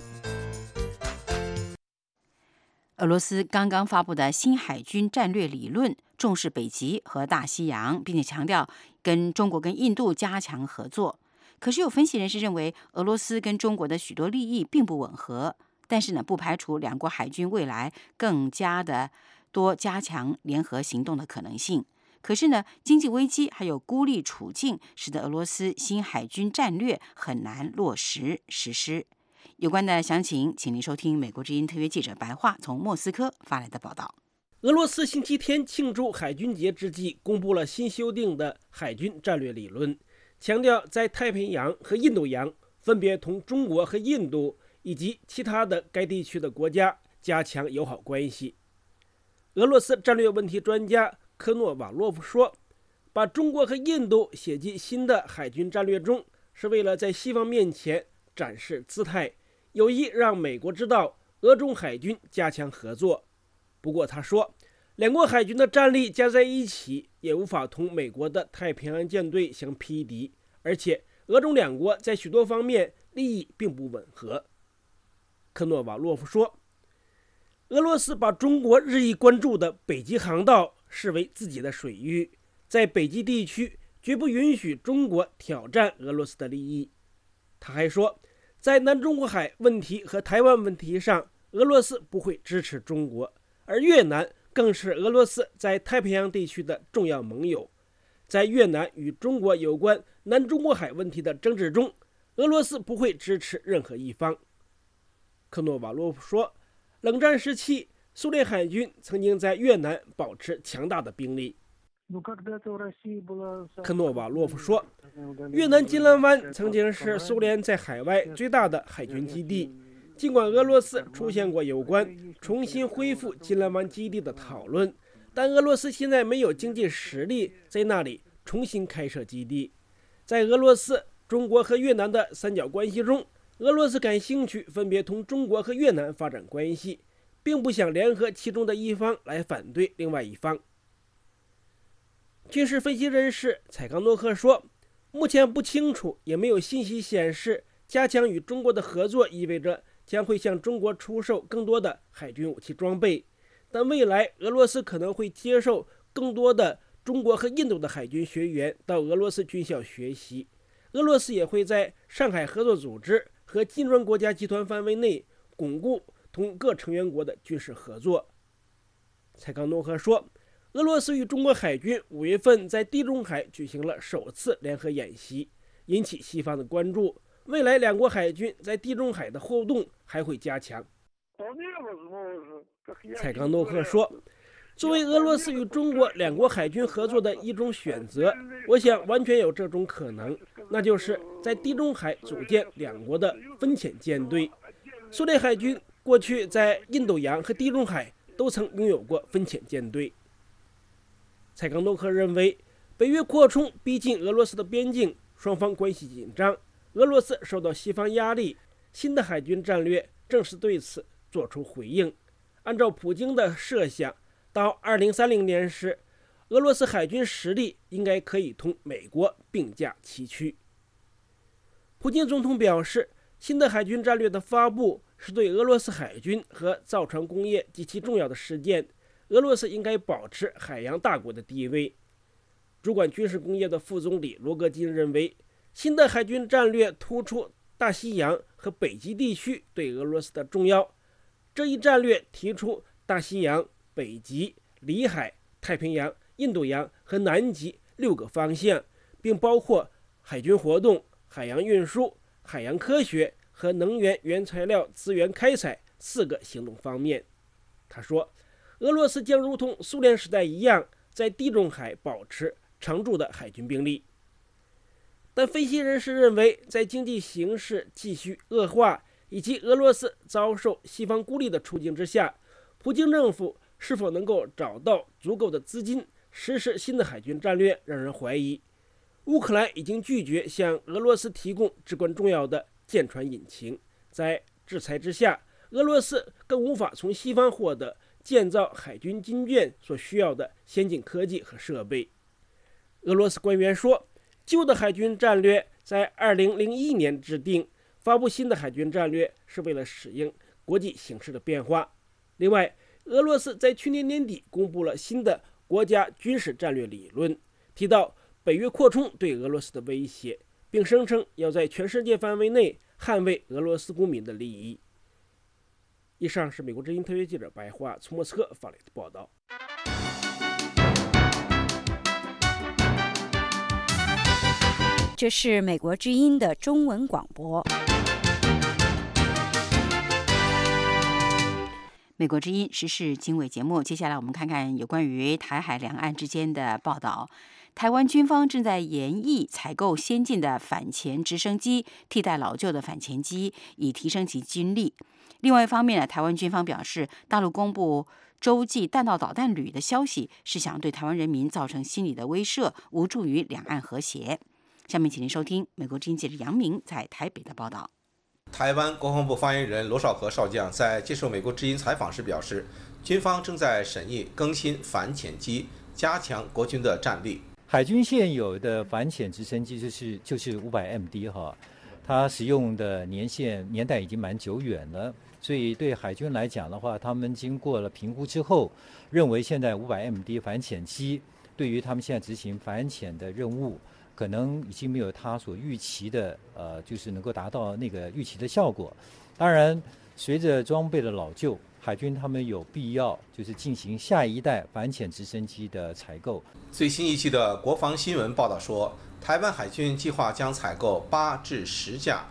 俄罗斯刚刚发布的新海军战略理论重视北极和大西洋，并且强调跟中国跟印度加强合作。可是有分析人士认为，俄罗斯跟中国的许多利益并不吻合，但是呢，不排除两国海军未来更加的多加强联合行动的可能性。可是呢，经济危机还有孤立处境，使得俄罗斯新海军战略很难落实实施。有关的详情，请您收听美国之音特约记者白桦从莫斯科发来的报道。 俄罗斯星期天庆祝海军节之际，公布了新修订的海军战略理论，强调在太平洋和印度洋分别同中国和印度以及其他的该地区的国家加强友好关系。俄罗斯战略问题专家科诺瓦洛夫说，把中国和印度写进新的海军战略中，是为了在西方面前展示姿态，有意让美国知道俄中海军加强合作。不过他说，两国海军的战力加在一起也无法同美国的太平洋舰队相匹敌，而且俄中两国在许多方面利益并不吻合。科诺瓦洛夫说，俄罗斯把中国日益关注的北极航道视为自己的水域，在北极地区绝不允许中国挑战俄罗斯的利益。他还说，在南中国海问题和台湾问题上，俄罗斯不会支持中国，而越南更是俄罗斯在太平洋地区的重要盟友。在越南与中国有关南中国海问题的争执中，俄罗斯不会支持任何一方。科诺瓦洛夫说，冷战时期，苏联海军曾经在越南保持强大的兵力。科诺瓦洛夫说，越南金兰湾曾经是苏联在海外最大的海军基地。尽管俄罗斯出现过有关重新恢复金兰湾基地的讨论，但俄罗斯现在没有经济实力在那里重新开设基地。在俄罗斯、中国和越南的三角关系中，俄罗斯感兴趣分别同中国和越南发展关系，并不想联合其中的一方来反对另外一方。军事分析人士采冈诺克说，目前不清楚，也没有信息显示加强与中国的合作意味着将会向中国出售更多的海军武器装备，但未来俄罗斯可能会接受更多的中国和印度的海军学员到俄罗斯军校学习。俄罗斯也会在上海合作组织和金砖国家集团范围内巩固同各成员国的军事合作。采冈诺克说，俄罗斯与中国海军5月份在地中海举行了首次联合演习，引起西方的关注。未来两国海军在地中海的互动还会加强。采冈诺克说，作为俄罗斯与中国两国海军合作的一种选择，我想完全有这种可能，那就是在地中海组建两国的分遣舰队。苏联海军过去在印度洋和地中海都曾拥有过分遣舰队。蔡康诺克认为，北约扩充逼近俄罗斯的边境，双方关系紧张，俄罗斯受到西方压力，新的海军战略正是对此做出回应。按照普京的设想，到2030年时，俄罗斯海军实力应该可以同美国并驾齐驱。普京总统表示，新的海军战略的发布是对俄罗斯海军和造船工业极其重要的事件，俄罗斯应该保持海洋大国的地位。主管军事工业的副总理罗戈金认为，新的海军战略突出大西洋和北极地区对俄罗斯的重要。这一战略提出大西洋、北极、里海、太平洋、印度洋和南极6个方向，并包括海军活动、海洋运输、海洋科学和能源原材料资源开采4个行动方面。他说，俄罗斯将如同苏联时代一样，在地中海保持常驻的海军兵力。但分析人士认为，在经济形势继续恶化以及俄罗斯遭受西方孤立的处境之下，普京政府是否能够找到足够的资金实施新的海军战略，让人怀疑。乌克兰已经拒绝向俄罗斯提供至关重要的舰船引擎，在制裁之下，俄罗斯更无法从西方获得建造海军军舰所需要的先进科技和设备。俄罗斯官员说，旧的海军战略在2001年制定，发布新的海军战略是为了适应国际形势的变化。另外，俄罗斯在去年年底公布了新的国家军事战略理论，提到北约扩充对俄罗斯的威胁，并声称要在全世界范围内捍卫俄罗斯公民的利益。以上是美国之音特约记者白桦从莫斯科发来的报道。 这是美国之音的中文广播。美国之音时事经纬节目，接下来我们看看有关于台海两岸之间的报道。台湾军方正在研议采购先进的反潜直升机，替代老旧的反潜机，以提升其军力。另外一方面呢，台湾军方表示，大陆公布洲际弹道导弹旅的消息，是想对台湾人民造成心理的威慑，无助于两岸和谐。下面请您收听美国之音记者杨明在台北的报道。 台湾国防部发言人罗绍和少将在接受美国之音采访时表示，军方正在审议更新反潜机，加强国军的战力。 海军现有的反潜直升机就是500MD 哈，它使用的年代已经蛮久远了，所以对海军来讲的话，他们经过了评估之后，认为现在500MD 反潜机对于他们现在执行反潜的任务，可能已经没有他所预期的，就是能够达到那个预期的效果。当然，随着装备的老旧，海军他们有必要就是进行下一代反潜直升机的采购。 最新一期的国防新闻报道说，台湾海军计划将采购8至10架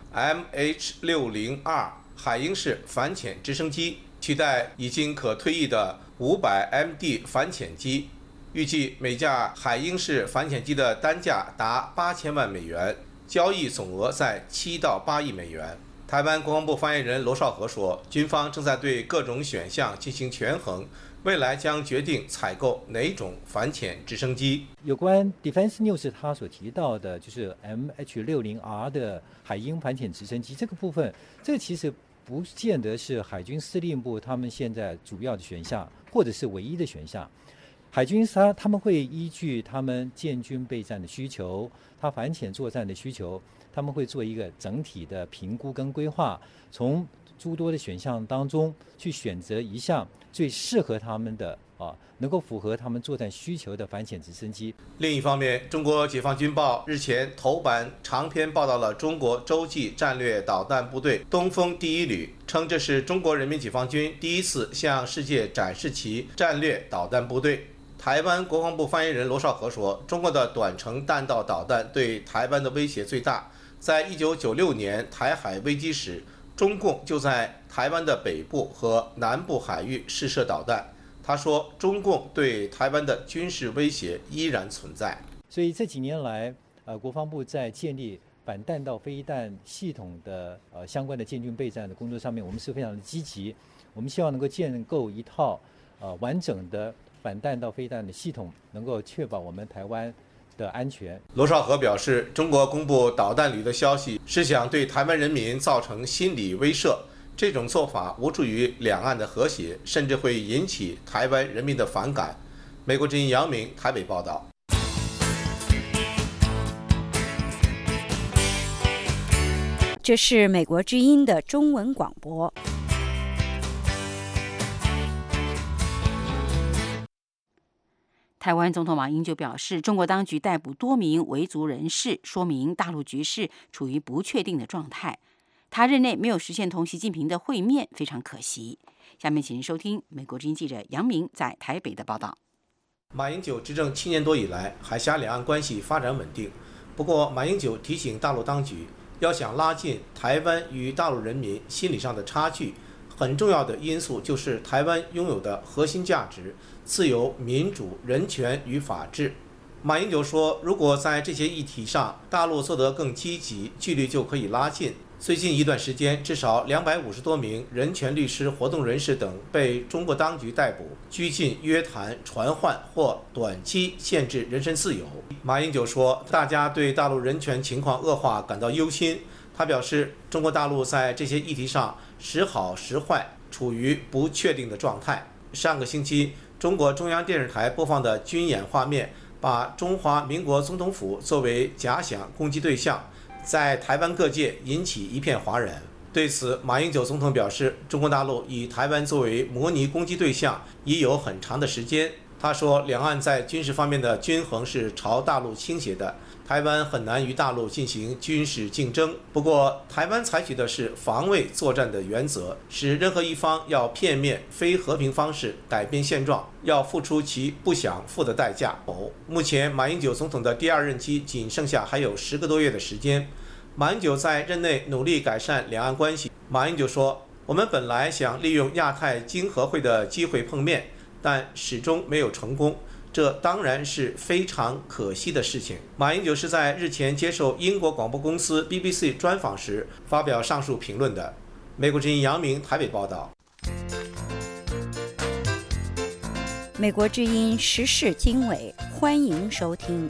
MH-60R 海鹰式反潜直升机，取代已经可退役的500MD 反潜机。预计每架海鹰式反潜机的单价达8000万美元，交易总额在7到8亿美元。台湾国防部发言人罗绍和说，军方正在对各种选项进行权衡，未来将决定采购哪种反潜直升机。 有关 Defense News 他所提到的，就是 MH-60R 的海鹰反潜直升机这个部分，这个其实不见得是海军司令部他们现在主要的选项，或者是唯一的选项。海军他们会依据他们建军备战的需求，他反潜作战的需求，他们会做一个整体的评估跟规划，从诸多的选项当中去选择一项最适合他们的能够符合他们作战需求的反潜直升机。 另一方面，中国解放军报日前头版长篇报道了中国洲际战略导弹部队东风第一旅，称这是中国人民解放军第一次向世界展示其战略导弹部队。台湾国防部发言人罗绍和说，中国的短程弹道导弹对台湾的威胁最大。在1996年台海危机时，中共就在台湾的北部和南部海域试射导弹。他说，中共对台湾的军事威胁依然存在。 所以这几年来，国防部在建立反弹道飞弹系统的相关的建军备战的工作上面，我们是非常的积极。我们希望能够建构一套完整的反弹道飞弹的系统，能够确保我们台湾的安全。 罗绍和表示，中国公布导弹旅的消息是想对台湾人民造成心理威慑，这种做法无助于两岸的和谐，甚至会引起台湾人民的反感。美国之音杨明台北报道。 这是美国之音的中文广播。台湾总统马英九表示，中国当局逮捕多名维族人士，说明大陆局势处于不确定的状态。他任内没有实现同习近平的会面，非常可惜。下面请您收听美国之音记者杨明在台北的报道。 马英九执政7年多以来，海峡两岸关系发展稳定。不过，马英九提醒大陆当局，要想拉近台湾与大陆人民心理上的差距，很重要的因素就是台湾拥有的核心价值：自由、民主、人权与法治。马英九说，如果在这些议题上大陆做得更积极，距离就可以拉近。最近一段时间，至少250多名人权律师、活动人士等被中国当局逮捕、拘禁、约谈、传唤或短期限制人身自由。马英九说，大家对大陆人权情况恶化感到忧心。他表示，中国大陆在这些议题上时好时坏，处于不确定的状态。上个星期，中国中央电视台播放的军演画面，把中华民国总统府作为假想攻击对象，在台湾各界引起一片哗然。对此，马英九总统表示，中国大陆以台湾作为模拟攻击对象已有很长的时间。他说，两岸在军事方面的均衡是朝大陆倾斜的，台湾很难与大陆进行军事竞争。不过，台湾采取的是防卫作战的原则，使任何一方要片面、非和平方式改变现状，要付出其不想付的代价。目前，马英九总统的第2任期仅剩下还有10个多月的时间。马英九在任内努力改善两岸关系。马英九说，我们本来想利用亚太经合会的机会碰面，但始终没有成功，这当然是非常可惜的事情。马英九是在日前接受英国广播公司 BBC 专访时发表上述评论的。美国之音杨明台北报道。 美国之音时事经纬，欢迎收听。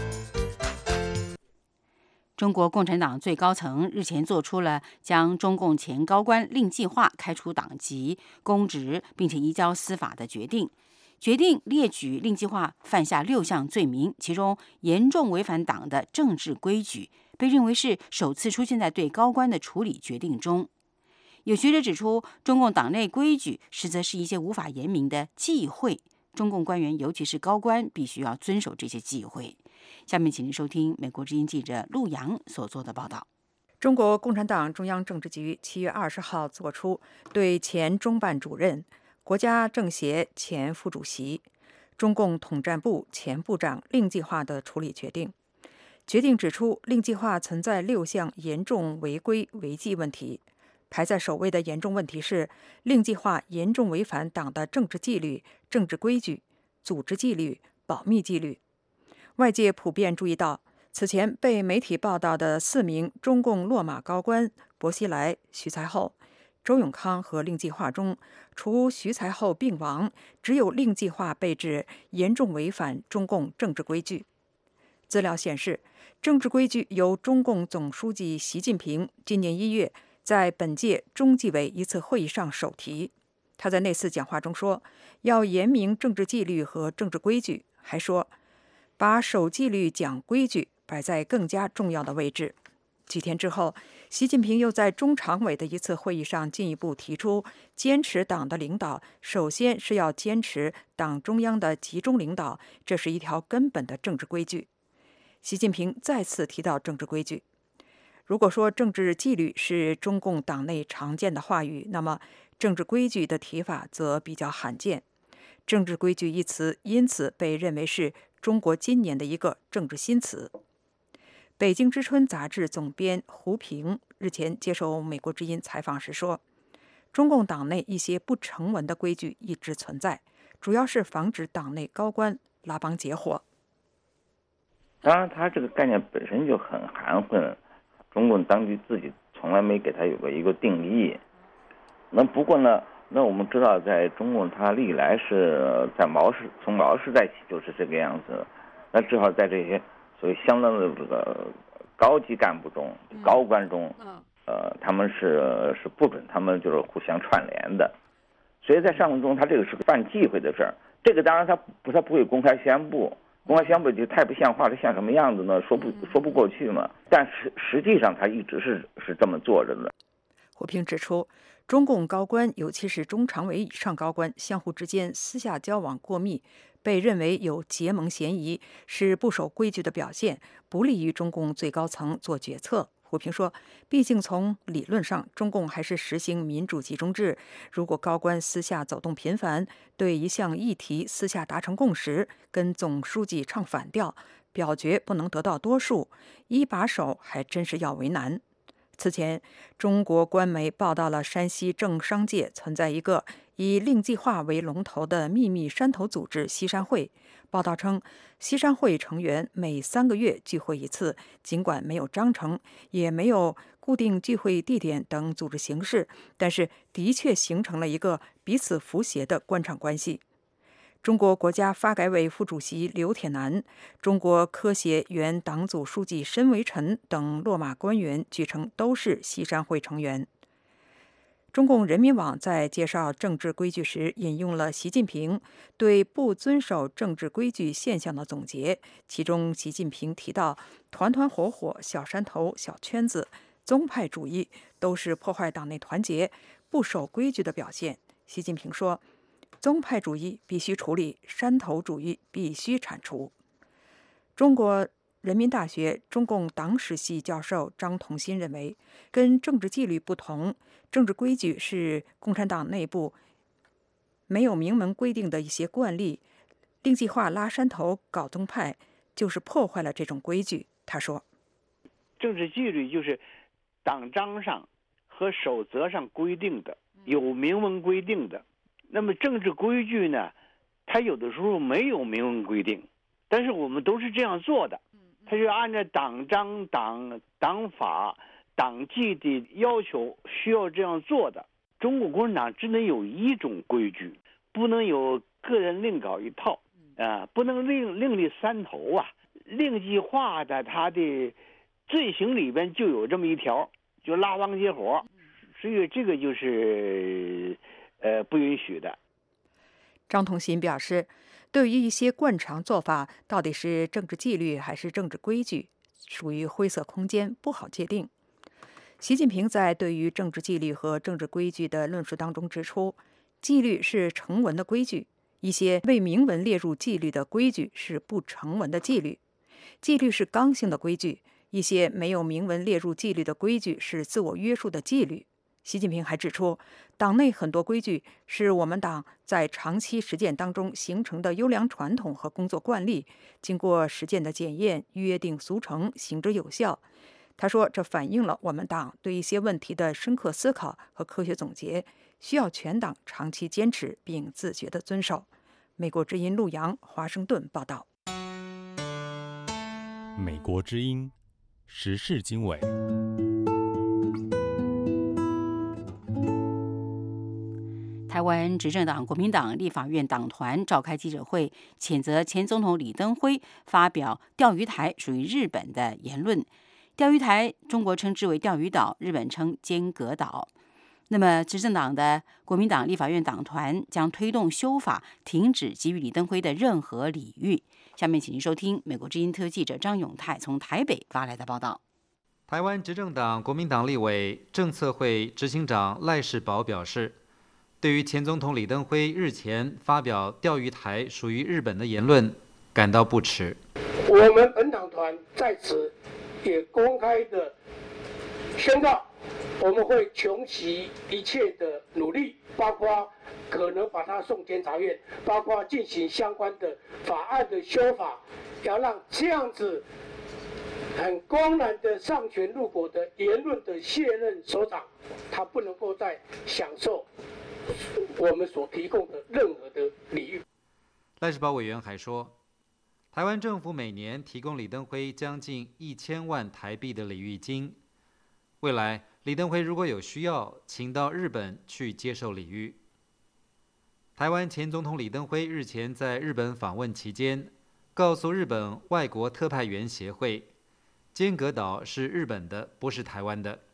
中国共产党最高层日前做出了将中共前高官令计划开除党籍、公职，并且移交司法的决定。决定列举令计划犯下6项罪名，其中严重违反党的政治规矩，被认为是首次出现在对高官的处理决定中。有学者指出，中共党内规矩实则是一些无法言明的忌讳，中共官员尤其是高官必须要遵守这些忌讳。下面请您收听美国之音记者陆洋所做的报道。 中国共产党中央政治局7月20号作出对前中办主任、国家政协前副主席、中共统战部前部长令计划的处理决定。决定指出，令计划存在6项严重违规违纪问题，排在首位的严重问题是令计划严重违反党的政治纪律、政治规矩、组织纪律、保密纪律。外界普遍注意到，此前被媒体报道的4名中共落马高官薄熙来、徐才厚、周永康和令计划中，除徐才厚病亡，只有令计划被指严重违反中共政治规矩。资料显示，政治规矩由中共总书记习近平今年1月在本届中纪委一次会议上首提。他在那次讲话中说，要严明政治纪律和政治规矩，还说把守纪律、讲规矩摆在更加重要的位置。几天之后，习近平又在中常委的一次会议上进一步提出，坚持党的领导，首先是要坚持党中央的集中领导，这是一条根本的政治规矩。习近平再次提到政治规矩。如果说政治纪律是中共党内常见的话语，那么政治规矩的提法则比较罕见。政治规矩一词因此被认为是中国今年的一个政治新词。北京之春杂志总编胡平日前接受美国之音采访时说，中共党内一些不成文的规矩一直存在，主要是防止党内高官拉帮结伙。 当然他这个概念本身就很含混中共当局自己从来没给它有一个定义。那不过呢，那我们知道，在中共它历来是在从毛时代起就是这个样子。那至少在这些所谓相当的这个高级干部中、高官中，他们是不准他们就是互相串联的。所以在上文中，他这个是个犯忌讳的事儿。这个当然他不会公开宣布，公开宣布就太不像话，这像什么样子呢？说不过去嘛。但是实际上他一直是这么做着的。 胡平指出，中共高官，尤其是中常委以上高官，相互之间私下交往过密，被认为有结盟嫌疑，是不守规矩的表现，不利于中共最高层做决策。胡平说，毕竟从理论上，中共还是实行民主集中制。如果高官私下走动频繁，对一项议题私下达成共识，跟总书记唱反调，表决不能得到多数，一把手还真是要为难。此前，中国官媒报道了山西政商界存在一个以令计划为龙头的秘密山头组织西山会。报道称，西山会成员每3个月聚会一次，尽管没有章程，也没有固定聚会地点等组织形式，但是的确形成了一个彼此扶携的官场关系。中国国家发改委副主席刘铁男、中国科协原党组书记申维辰等落马官员，据称都是西山会成员。中共人民网在介绍政治规矩时，引用了习近平对不遵守政治规矩现象的总结，其中习近平提到团团伙伙、小山头、小圈子、宗派主义都是破坏党内团结、不守规矩的表现。习近平说，宗派主义必须处理，山头主义必须铲除。中国人民大学中共党史系教授张同新认为，跟政治纪律不同，政治规矩是共产党内部没有明文规定的一些惯例，令计划拉山头搞宗派，就是破坏了这种规矩。他说， 政治纪律就是党章上和守则上规定的，有明文规定的。那么政治规矩呢，它有的时候没有明文规定，但是我们都是这样做的，它就按照党章、党法、党纪的要求需要这样做的。中国共产党只能有一种规矩，不能有个人另搞一套不能另立山头啊。令计划的它的罪行里边就有这么一条，就拉帮结伙，所以这个就是不允许的。 张同新表示，对于一些惯常做法，到底是政治纪律还是政治规矩，属于灰色空间，不好界定。习近平在对于政治纪律和政治规矩的论述当中指出，纪律是成文的规矩，一些未明文列入纪律的规矩是不成文的纪律；纪律是刚性的规矩，一些没有明文列入纪律的规矩是自我约束的纪律。习近平还指出，党内很多规矩是我们党在长期实践当中形成的优良传统和工作惯例，经过实践的检验，约定俗成，行之有效。他说，这反映了我们党对一些问题的深刻思考和科学总结，需要全党长期坚持并自觉地遵守。美国之音陆洋，华盛顿报道。 美国之音时事经纬。 台湾执政党国民党立法院党团召开记者会，谴责前总统李登辉发表钓鱼台属于日本的言论。钓鱼台，中国称之为钓鱼岛，日本称尖阁岛。那么，执政党的国民党立法院党团将推动修法，停止给予李登辉的任何礼遇。下面请您收听美国之音特约记者张永泰从台北发来的报道。 台湾执政党国民党立委政策会执行长赖士葆表示，对于前总统李登辉日前发表钓鱼台属于日本的言论感到不耻。 我们本党团在此也公开的宣告，我们会穷其一切的努力，包括可能把它送监察院，包括进行相关的法案的修法，要让这样子很公然的上权入国的言论的卸任首长，他不能够再享受我们所提供的任何的礼遇。 赖士葆委员还说，台湾政府每年提供李登辉将近1000万台币的礼遇金， 未来李登辉如果有需要，请到日本去接受礼遇。台湾前总统李登辉日前在日本访问期间，告诉日本外国特派员协会，尖阁岛是日本的，不是台湾的。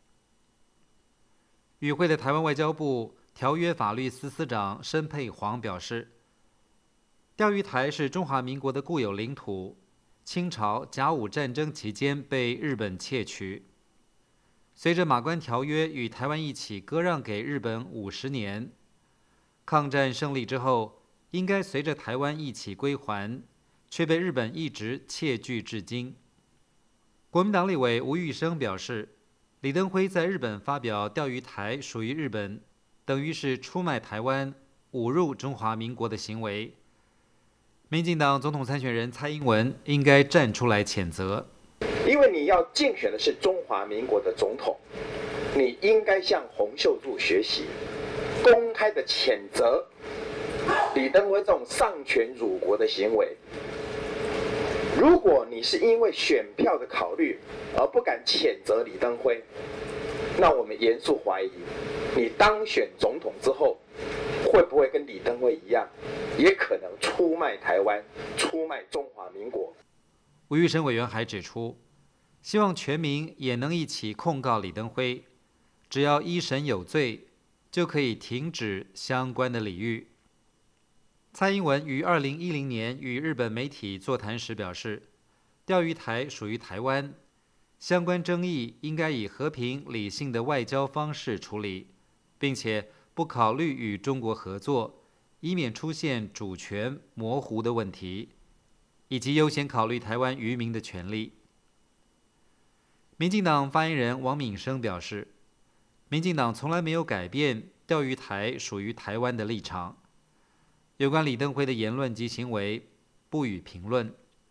与会的台湾外交部条约法律司司长申佩煌表示，钓鱼台是中华民国的固有领土，清朝甲午战争期间被日本窃取。随着马关条约与台湾一起割让给日本50年，抗战胜利之后，应该随着台湾一起归还，却被日本一直窃据至今。国民党立委吴玉生表示，李登辉在日本发表钓鱼台属于日本，等于是出卖台湾、侮辱中华民国的行为。民进党总统参选人蔡英文应该站出来谴责。 因为你要竞选的是中华民国的总统，你应该向洪秀柱学习，公开的谴责李登辉这种丧权辱国的行为。如果你是因为选票的考虑而不敢谴责李登辉，那我们严肃怀疑，你当选总统之后，会不会跟李登辉一样，也可能出卖台湾、出卖中华民国？ 吴玉生委员还指出，希望全民也能一起控告李登辉，只要一审有罪，就可以停止相关的礼遇。蔡英文于2010年与日本媒体座谈时表示，钓鱼台属于台湾，相关争议应该以和平理性的外交方式处理，并且不考虑与中国合作，以免出现主权模糊的问题，以及优先考虑台湾渔民的权利。民进党发言人王敏生表示，民进党从来没有改变钓鱼台属于台湾的立场。有关李登辉的言论及行为，不予评论。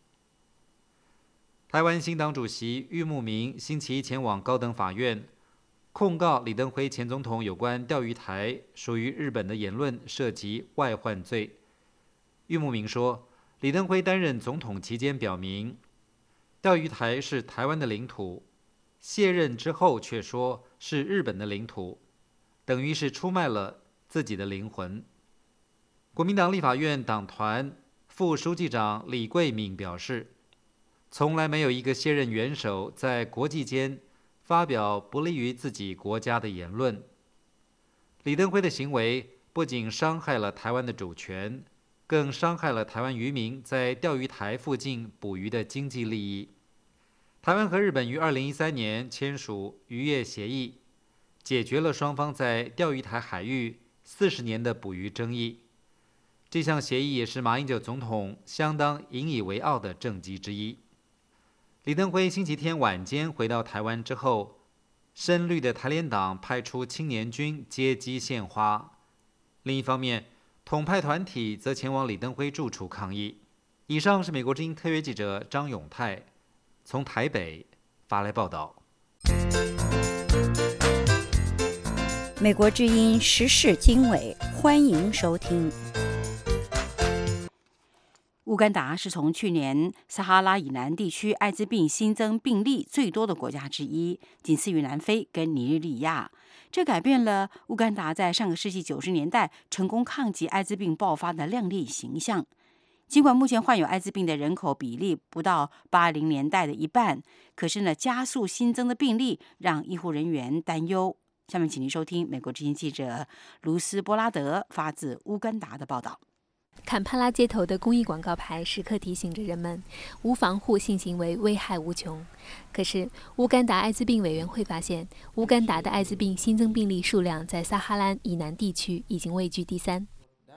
台湾新党主席郁慕明星期一前往高等法院，控告李登辉前总统有关钓鱼台属于日本的言论涉及外患罪。郁慕明说，李登辉担任总统期间表明，钓鱼台是台湾的领土，卸任之后却说是日本的领土，等于是出卖了自己的灵魂。国民党立法院党团副书记长李桂敏表示，从来没有一个卸任元首在国际间发表不利于自己国家的言论。李登辉的行为不仅伤害了台湾的主权，更伤害了台湾渔民在钓鱼台附近捕鱼的经济利益。台湾和日本于2013年签署渔业协议，解决了双方在钓鱼台海域40年的捕鱼争议。这项协议也是马英九总统相当引以为傲的政绩之一。李登辉星期天晚间回到台湾之后，深绿的台联党派出青年军接机献花。另一方面，统派团体则前往李登辉住处抗议。以上是美国之音特约记者张永泰从台北发来报道。 美国之音时事经纬，欢迎收听。乌干达是从去年撒哈拉以南地区艾滋病新增病例最多的国家之一，仅次于南非跟尼日利亚。这改变了乌干达在上个世纪90年代成功抗击艾滋病爆发的亮丽形象。尽管目前患有艾滋病的人口比例不到80年代的一半，可是呢，加速新增的病例让医护人员担忧。下面请您收听美国之音记者卢斯波拉德发自乌干达的报道。 坎帕拉街头的公益广告牌时刻提醒着人们，无防护性行为危害无穷。可是，乌干达艾滋病委员会发现，乌干达的艾滋病新增病例数量在撒哈拉以南地区已经位居第3。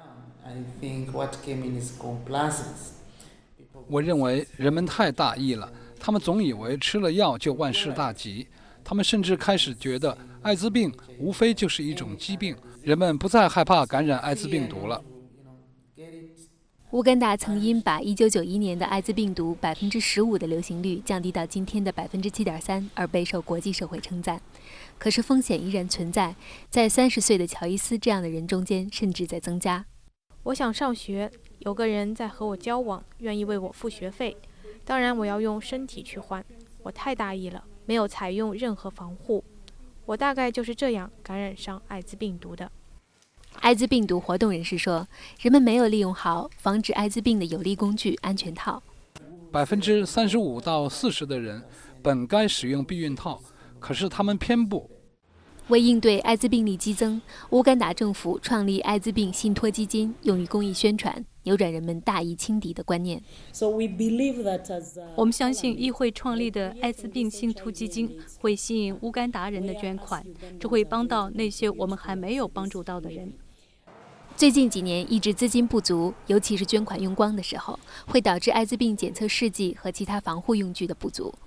我认为人们太大意了，他们总以为吃了药就万事大吉，他们甚至开始觉得艾滋病无非就是一种疾病，人们不再害怕感染艾滋病毒了。 乌干达曾因把1991年的艾滋病毒15%的流行率降低到今天的7.3%而备受国际社会称赞。可是风险依然存在，在30岁的乔伊斯这样的人中间，甚至在增加。 我想上学，有个人在和我交往，愿意为我付学费，当然我要用身体去换。 我太大意了，没有采用任何防护。我大概就是这样感染上艾滋病毒的。 艾滋病毒活动人士说，人们没有利用好防止艾滋病的有力工具安全套。 35%到40%的人本该使用避孕套，可是他们偏不。 为应对艾滋病例激增，乌干达政府创立艾滋病信托基金，用于公益宣传，扭转人们大疫轻敌的观念。 我们相信议会创立的艾滋病信托基金会吸引乌干达人的捐款，这会帮到那些我们还没有帮助到的人。 最近几年，抑制资金不足，尤其是捐款用光的时候，会导致艾滋病检测试剂和其他防护用具的不足。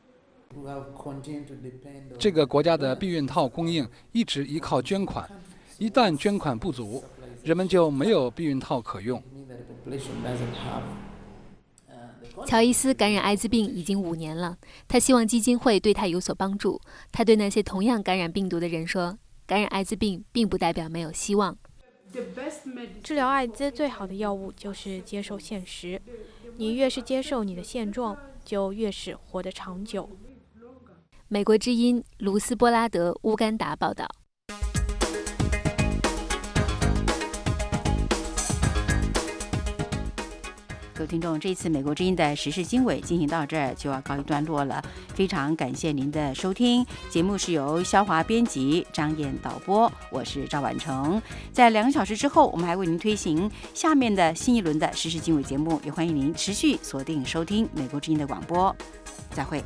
这个国家的避孕套供应一直依靠捐款，一旦捐款不足，人们就没有避孕套可用。 乔伊斯感染艾滋病已经5年了，他希望基金会对他有所帮助。他对那些同样感染病毒的人说，感染艾滋病并不代表没有希望。 治疗艾滋最好的药物就是接受现实，你越是接受你的现状，就越是活得长久。 美国之音卢斯波拉德，乌干达报道。 各位听众，这一次美国之音的时事经纬进行到这儿就要告一段落了，非常感谢您的收听。节目是由肖华编辑，张燕导播，我是赵婉成。在2个小时之后，我们还为您推行下面的新一轮的时事经纬节目，也欢迎您持续锁定收听美国之音的广播。再会。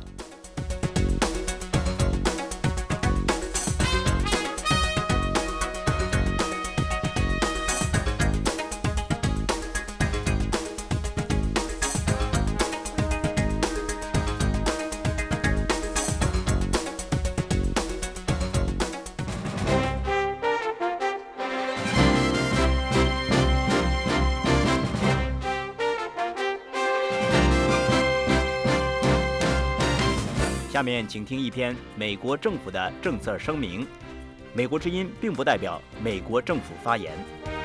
下面请听一篇美国政府的政策声明。美国之音并不代表美国政府发言。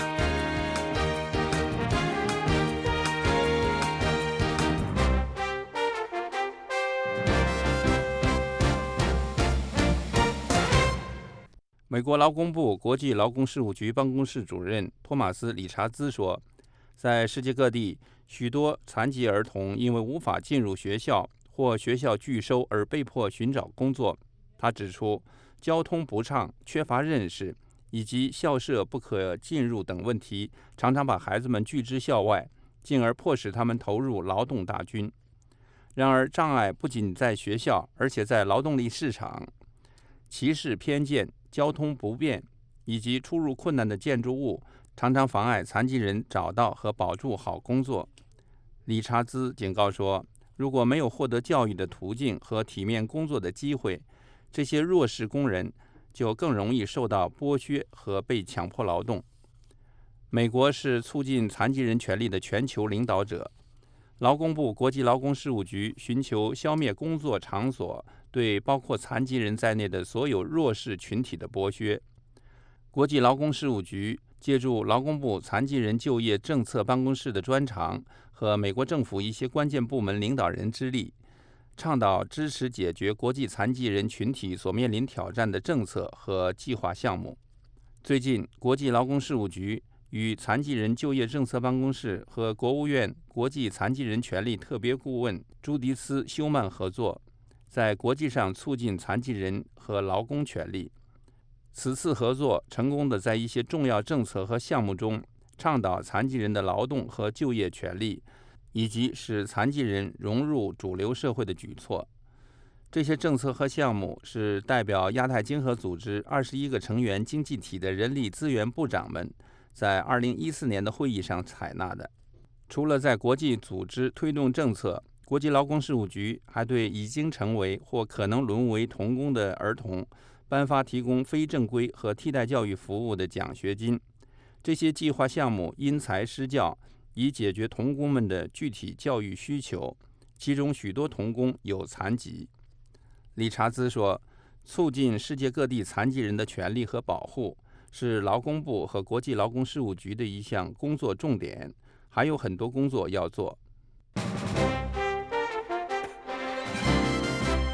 美国劳工部国际劳工事务局办公室主任托马斯·理查兹说，在世界各地，许多残疾儿童因为无法进入学校或学校拒收而被迫寻找工作。他指出，交通不畅、缺乏认识以及校舍不可进入等问题，常常把孩子们拒之校外，进而迫使他们投入劳动大军。然而，障碍不仅在学校，而且在劳动力市场。歧视、偏见、交通不便以及出入困难的建筑物，常常妨碍残疾人找到和保住好工作。理查兹警告说，如果没有获得教育的途径和体面工作的机会，这些弱势工人就更容易受到剥削和被强迫劳动。美国是促进残疾人权利的全球领导者。劳工部国际劳工事务局寻求消灭工作场所对包括残疾人在内的所有弱势群体的剥削。国际劳工事务局借助劳工部残疾人就业政策办公室的专长和美国政府一些关键部门领导人之力，倡导支持解决国际残疾人群体所面临挑战的政策和计划项目。最近，国际劳工事务局与残疾人就业政策办公室和国务院国际残疾人权利特别顾问朱迪斯·休曼合作，在国际上促进残疾人和劳工权利。此次合作成功地在一些重要政策和项目中倡导残疾人的劳动和就业权利，以及使残疾人融入主流社会的举措。这些政策和项目是代表亚太经合组织21个成员经济体的人力资源部长们在2014年的会议上采纳的。除了在国际组织推动政策，国际劳工事务局还对已经成为或可能沦为童工的儿童颁发提供非正规和替代教育服务的奖学金。这些计划项目因材施教，以解决童工们的具体教育需求，其中许多童工有残疾。理查兹说，促进世界各地残疾人的权利和保护是劳工部和国际劳工事务局的一项工作重点，还有很多工作要做。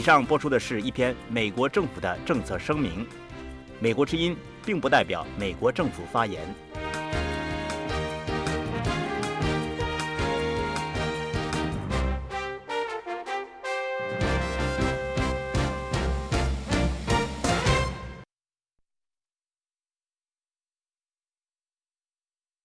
以上播出的是一篇美国政府的政策声明。美国之音并不代表美国政府发言。